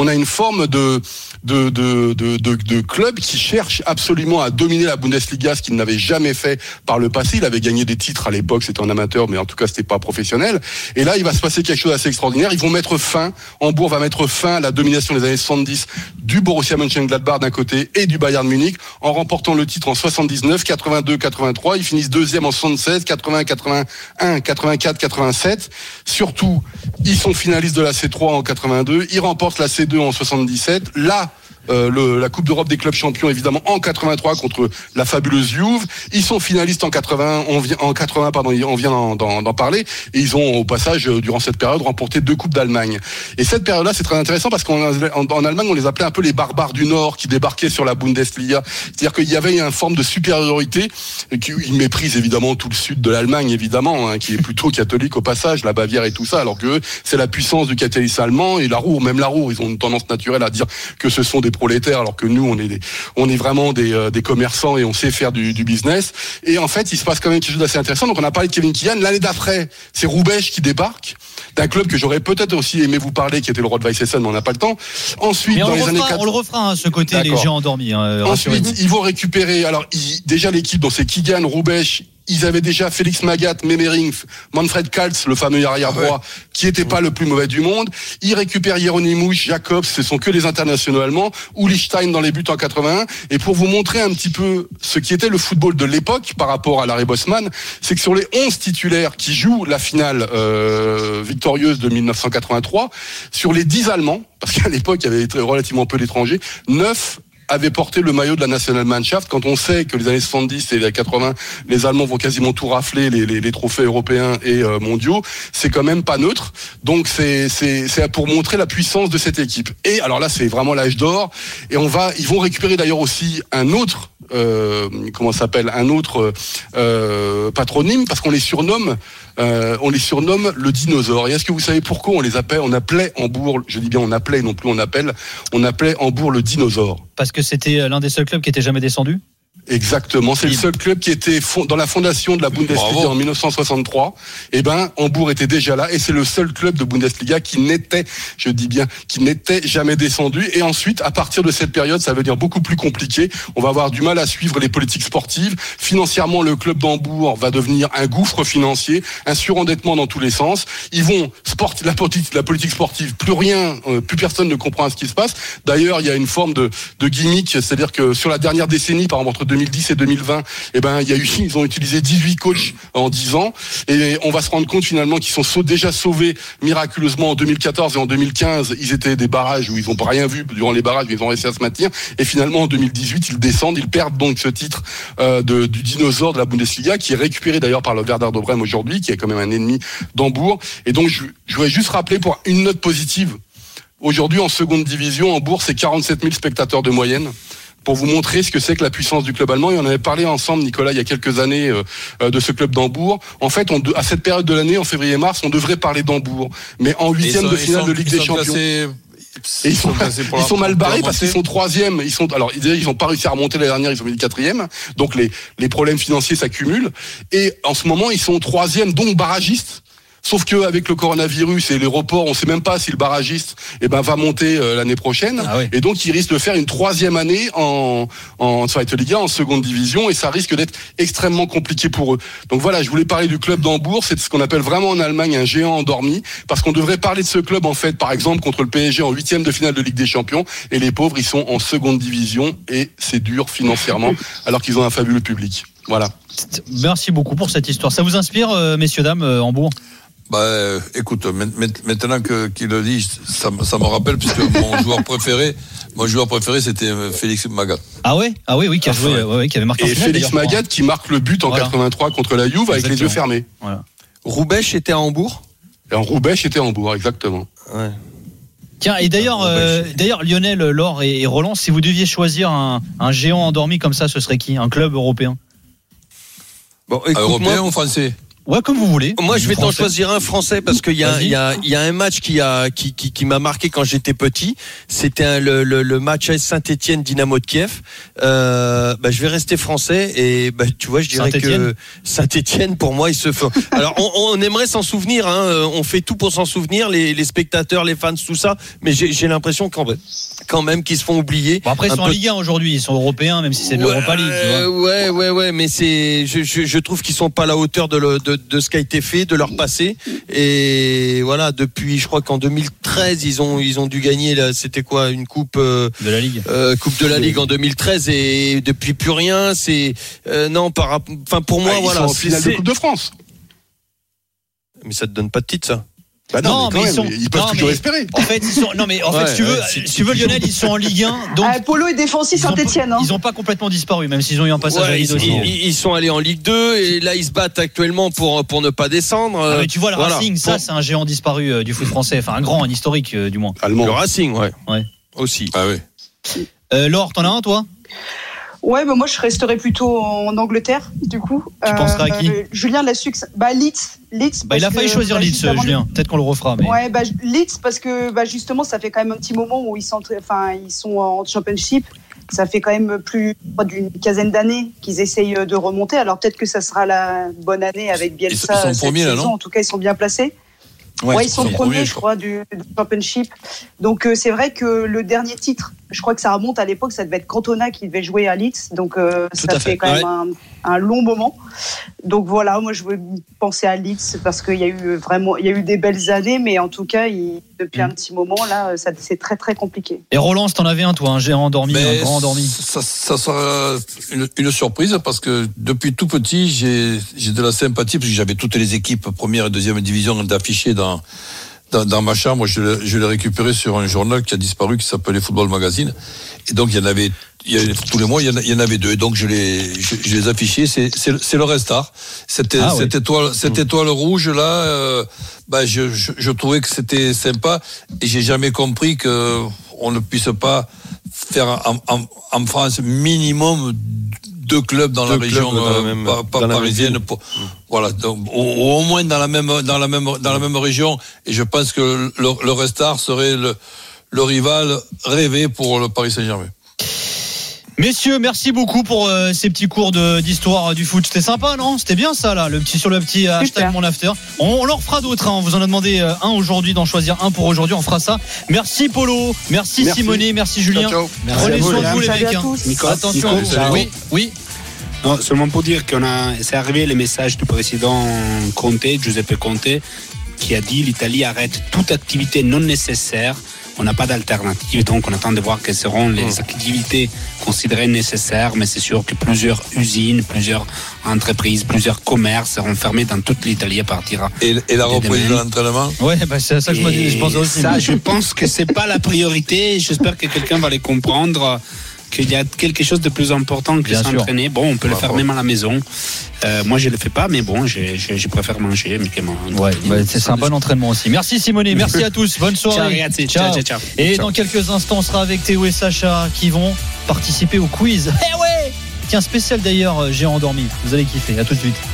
S8: de club qui cherche absolument à dominer la Bundesliga, ce qu'il n'avait jamais fait par le passé. Il avait gagné des titres à l'époque, c'était en amateur, mais en tout cas c'était pas professionnel. Et là, il va se passer quelque chose d'assez extraordinaire. Hambourg va mettre fin à la domination des années 70 du Borussia Mönchengladbach d'un côté et du Bayern Munich, en remportant le titre en 79, 82, 83. Ils finissent deuxième en 76, 80, 81, 84, 87. Surtout, ils sont finalistes de la C3 en 82. Ils remportent la C2 en 77. Là, la Coupe d'Europe des clubs champions évidemment en 83 contre la fabuleuse Juve. Ils sont finalistes en 80, on vient d'en parler, et ils ont au passage durant cette période remporté 2 coupes d'Allemagne. Et cette période-là, c'est très intéressant parce qu'en Allemagne, on les appelait un peu les barbares du Nord qui débarquaient sur la Bundesliga. C'est-à-dire qu'il y avait une forme de supériorité, ils méprisent évidemment tout le sud de l'Allemagne évidemment, qui est plutôt catholique au passage, la Bavière et tout ça, alors que c'est la puissance du catholicisme allemand, et la Ruhr, ils ont une tendance naturelle à dire que ce sont des prolétaires, alors que nous on est vraiment des commerçants et on sait faire du business. Et en fait, il se passe quand même quelque chose d'assez intéressant. Donc on a parlé de Kevin Killian. L'année d'après, c'est Roubaix qui débarque, d'un club que j'aurais peut-être aussi aimé vous parler, qui était le Rot-Weiss Essen, mais on n'a pas le temps. Ensuite, dans les années 80,
S3: on le refera, ce côté. D'accord. Les gens endormis.
S8: Ensuite, ils vont récupérer. Alors, déjà l'équipe, donc c'est Killian, Roubaix. Ils avaient déjà Félix Magath, Memering, Manfred Kaltz, le fameux arrière droit, qui était pas le plus mauvais du monde. Ils récupèrent Hieronymus, Jacobs, ce sont que les internationaux allemands, Ulichstein dans les buts en 81. Et pour vous montrer un petit peu ce qui était le football de l'époque par rapport à l'arrêt Bosman, c'est que sur les 11 titulaires qui jouent la finale victorieuse de 1983, sur les 10 Allemands, parce qu'à l'époque il y avait relativement peu d'étrangers, 9 avait porté le maillot de la Nationalmannschaft. Quand on sait que les années 70 et les 80, les Allemands vont quasiment tout rafler, les trophées européens et mondiaux, c'est quand même pas neutre. Donc c'est pour montrer la puissance de cette équipe. Et alors là, c'est vraiment l'âge d'or. Et ils vont récupérer d'ailleurs aussi un autre patronyme, parce qu'on les surnomme le dinosaure. Et est-ce que vous savez pourquoi on appelait Hambourg, je dis bien on appelait, non plus on appelle Hambourg le dinosaure?
S3: Parce que c'était l'un des seuls clubs qui était jamais descendu?
S8: Exactement, c'est le seul club qui était dans la fondation de la Bundesliga en 1963. Et Hambourg était déjà là, et c'est le seul club de Bundesliga qui n'était jamais descendu. Et ensuite, à partir de cette période, ça veut dire beaucoup plus compliqué. On va avoir du mal à suivre les politiques sportives. Financièrement, le club d'Hambourg va devenir un gouffre financier, un surendettement dans tous les sens. La politique sportive, plus personne ne comprend ce qui se passe. D'ailleurs, il y a une forme de gimmick, c'est-à-dire que sur la dernière décennie, par exemple entre 2010 et 2020, ils ont utilisé 18 coachs en 10 ans, et on va se rendre compte finalement qu'ils sont déjà sauvés miraculeusement en 2014 et en 2015. Ils étaient des barrages où ils n'ont rien vu durant les barrages, mais ils ont réussi à se maintenir, et finalement en 2018 ils descendent, ils perdent donc ce titre du dinosaure de la Bundesliga, qui est récupéré d'ailleurs par le Werder de Brême aujourd'hui, qui est quand même un ennemi d'Hambourg. Et donc je voudrais juste rappeler pour une note positive, aujourd'hui en seconde division, Hambourg c'est 47 000 spectateurs de moyenne, pour vous montrer ce que c'est que la puissance du club allemand. Et on avait parlé ensemble, Nicolas, il y a quelques années de ce club d'Hambourg. En fait, à cette période de l'année, en février-mars, on devrait parler d'Hambourg, mais en huitième de finale de Ligue des Champions. Ils sont mal barrés parce qu'ils sont troisième. Ils ont pas réussi à remonter l'année dernière, ils ont mis le quatrième. Donc les problèmes financiers s'accumulent. Et en ce moment, ils sont troisième, donc barragistes. Sauf que avec le coronavirus et les reports, on sait même pas si le barragiste va monter l'année prochaine. Ah oui. Et donc il risque de faire une troisième année en Zweite Liga, en seconde division, et ça risque d'être extrêmement compliqué pour eux. Donc voilà, je voulais parler du club d'Hambourg. C'est ce qu'on appelle vraiment en Allemagne un géant endormi, parce qu'on devrait parler de ce club en fait, par exemple contre le PSG en 8e de finale de Ligue des Champions, et les pauvres ils sont en seconde division et c'est dur financièrement, alors qu'ils ont un fabuleux public. Voilà.
S3: Merci beaucoup pour cette histoire. Ça vous inspire, messieurs dames, Hambourg?
S5: Écoute, maintenant qu'il le dit, ça me rappelle, puisque mon joueur préféré, c'était Félix Magath.
S3: Ah oui, qui a joué, qui avait marqué.
S8: Et Félix Magath qui marque le but en 83 contre la Juve avec les yeux fermés.
S1: Voilà. Roubaix était à Hambourg.
S8: Et Roubaix était à Hambourg, exactement.
S1: Ouais.
S3: Tiens, et d'ailleurs, Lionel, Laure et Roland, si vous deviez choisir un géant endormi comme ça, ce serait qui? Un club européen?
S5: Bon, européen ou français?
S3: Ouais, comme vous voulez.
S1: Moi, je vais t'en choisir un français parce qu'il y a un match qui m'a marqué quand j'étais petit. C'était le match AS Saint-Étienne Dynamo de Kiev. Je vais rester français et tu vois, je dirais que Saint-Étienne pour moi, il se fait. Alors, on aimerait s'en souvenir. On fait tout pour s'en souvenir, les spectateurs, les fans, tout ça. Mais j'ai l'impression quand même qu'ils se font oublier.
S3: Bon, après, ils sont en Ligue 1 aujourd'hui. Ils sont européens, même si c'est de l'Europa League. Tu vois.
S1: Ouais. Mais je trouve qu'ils sont pas à la hauteur de ce qui a été fait, de leur passé. Et voilà, depuis, je crois qu'en 2013, ils ont dû gagner, c'était quoi, une coupe
S3: de la Ligue.
S1: Coupe de la Ligue en 2013, et depuis plus rien. C'est pour moi,
S8: ils
S1: voilà.
S8: sont en finale de Coupe de France.
S1: Mais ça te donne pas de titre, ça.
S8: Bah non, mais ils peuvent toujours espérer.
S3: En fait, si tu veux, Lionel, ils sont en Ligue 1. Donc
S2: Polo est défensif Saint-Etienne.
S3: Ils n'ont pas complètement disparu, même s'ils ont eu un passage à Ligue 2.
S1: Ils sont allés en Ligue 2 et là ils se battent actuellement pour ne pas descendre.
S3: Mais tu vois, le Racing, ça c'est un géant disparu du foot français, enfin un grand, un historique du moins.
S1: Allemand. Le Racing, ouais. Aussi.
S5: Ah oui.
S3: Laure, t'en as un toi?
S2: Ouais, moi je resterais plutôt en Angleterre, du coup.
S3: Tu penserais à qui?
S2: Julien l'a su. Leeds.
S3: Il a failli choisir Leeds, Julien. Peut-être qu'on le refera. Mais...
S2: Ouais, Leeds, parce que justement, ça fait quand même un petit moment où ils sont en Championship. Ça fait quand même plus d'une quinzaine d'années qu'ils essayent de remonter. Alors peut-être que ça sera la bonne année avec Bielsa.
S5: Ils sont premiers là, non?
S2: En tout cas, ils sont bien placés. Ouais, ils sont premiers, je crois, du Championship. Donc c'est vrai que le dernier titre, je crois que ça remonte à l'époque, ça devait être Cantona qui devait jouer à Leeds. Donc ça fait quand même un long moment. Donc voilà, moi je veux penser à Leeds parce qu'il y a eu des belles années, mais en tout cas depuis un petit moment là, c'est très très compliqué.
S3: Et Roland, si t'en avais un, toi, un géant endormi, un grand endormi.
S5: Ça sera une surprise parce que depuis tout petit, j'ai de la sympathie parce que j'avais toutes les équipes première et deuxième division d'afficher dans ma chambre. Je l'ai récupéré sur un journal qui a disparu qui s'appelait Football Magazine, et donc il y en avait tous les mois, il y en avait 2, et donc je les affichais. C'est le Restart. Cette étoile rouge là, je trouvais que c'était sympa, et j'ai jamais compris que on ne puisse pas faire en France minimum 2 clubs dans la région parisienne. Voilà, donc au moins dans la même région. Et je pense que le Restart serait le rival rêvé pour le Paris Saint-Germain.
S3: Messieurs, merci beaucoup pour ces petits cours d'histoire du foot. C'était sympa, non? C'était bien ça là, sur le petit hashtag Mon After. On leur fera d'autres, hein. On vous en a demandé un aujourd'hui, d'en choisir un pour aujourd'hui. On fera ça. Merci Polo, merci Simonet, merci Julien.
S8: Ciao.
S3: Prenez soin de vous les mecs. Attention. Oui.
S7: Non, seulement pour dire c'est arrivé les messages du président Giuseppe Conte, qui a dit l'Italie arrête toute activité non nécessaire. On n'a pas d'alternative, donc on attend de voir quelles seront les activités considérées nécessaires, mais c'est sûr que plusieurs usines, plusieurs entreprises, plusieurs commerces seront fermés dans toute l'Italie à partir
S5: et la reprise de l'entraînement.
S3: Ouais, c'est ça que je pense aussi.
S7: Ça, je pense que c'est pas la priorité. J'espère que quelqu'un va les comprendre, qu'il y a quelque chose de plus important que s'entraîner. Bon, on peut le faire même à la maison. Moi, je le fais pas, mais bon, je préfère manger.
S3: C'est un bon entraînement aussi. Merci Simonet, merci à tous. Bonne soirée.
S7: Ciao.
S3: Et dans quelques instants, on sera avec Théo et Sacha qui vont participer au quiz. Tiens, spécial d'ailleurs, géant endormi. Vous allez kiffer. À tout de suite.